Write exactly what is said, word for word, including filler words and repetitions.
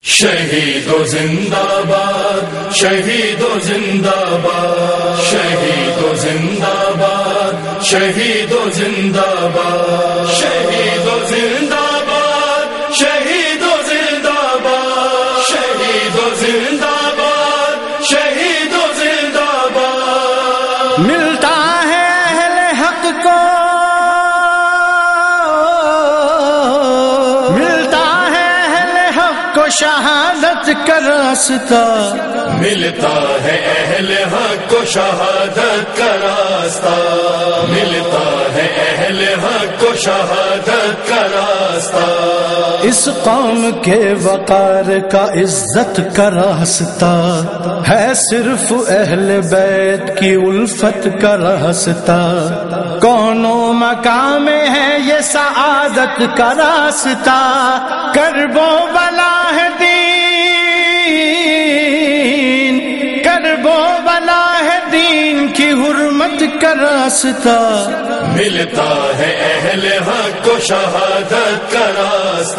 شہید و زندہ باد، شہید و زندہ باد، شہید و زندہ باد، شہید و زندہ باد، شہید و زندہ باد، شہید و زندہ باد، شہید و زندہ باد، شہید و زندہ باد۔ ملتا ہے اہل حق کو، ملتا ہے اہل حق کو شہادت کا راستہ، ملتا ہے اہل حق کو شہادت کا راستہ، ملتا ہے اہل حق کو شہادت کا راستہ۔ اس قوم کے وقار کا عزت کا راستہ ہے صرف اہل بیت کی الفت کا راستہ، کون و مقام میں ہے یہ سعادت کا راستہ، کرب و بلا ہے دین، کرب و بلا ہے دین کی حرمت کا راستہ، ملتا ہے اہل حق کو شہادت کا راستہ۔